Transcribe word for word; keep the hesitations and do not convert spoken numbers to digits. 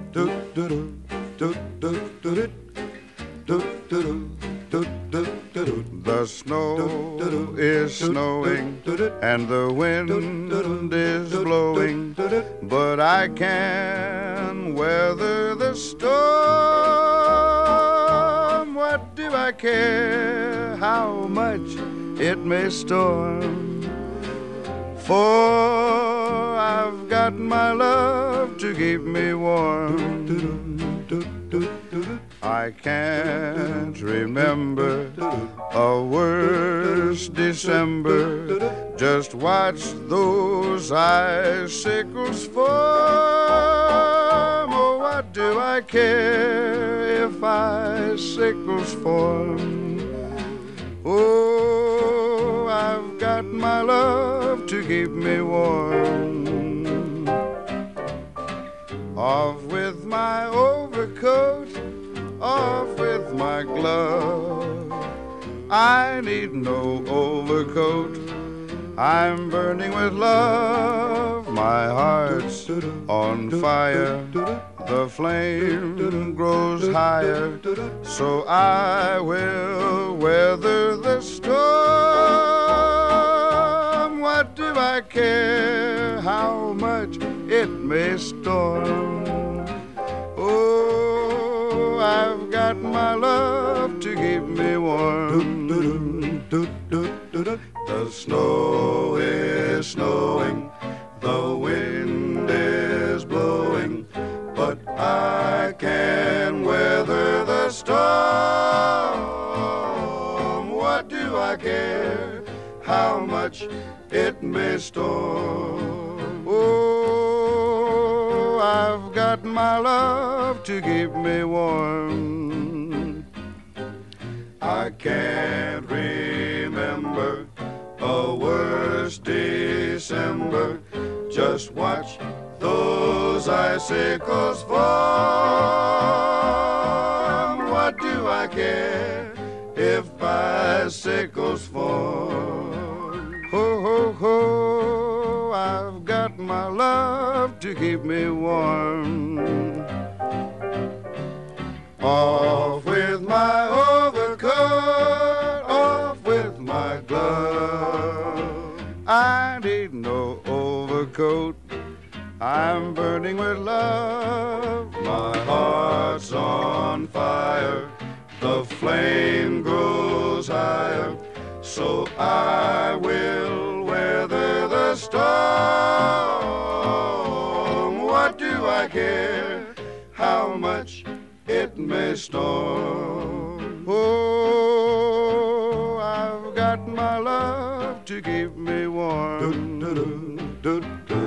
do do do do do do do do do do do. The snow is snowing and the wind is blowing, but I can weather the storm. What do I care how much it may storm? For I've got my love to keep me warm. I can't remember a worse December. Just watch those icicles form. Oh, what do I care if icicles form? Oh, I've got my love to keep me warm. Off with my overcoat, off with my glove. I need no overcoat, I'm burning with love. My heart's on fire, the flame grows higher, so I will weather the storm. What do I care how much it may storm? Oh, I've got my love to keep me warm. The snow is snowing, the wind is blowing, but I can weather the storm. What do I care how much it may storm? Oh, I've got my love to keep me warm. I can't remember a worse December. Just watch those icicles form. What do I care if icicles form? Ho, ho, ho, I've got my love to keep me warm. Off with my overcoat, off with my glove. I need no overcoat, I'm burning with love. My heart's on fire, the flame grows higher, so I will weather the storm. What do I care how much it may storm? Oh, I've got my love to keep me warm. Do, do, do, do, do.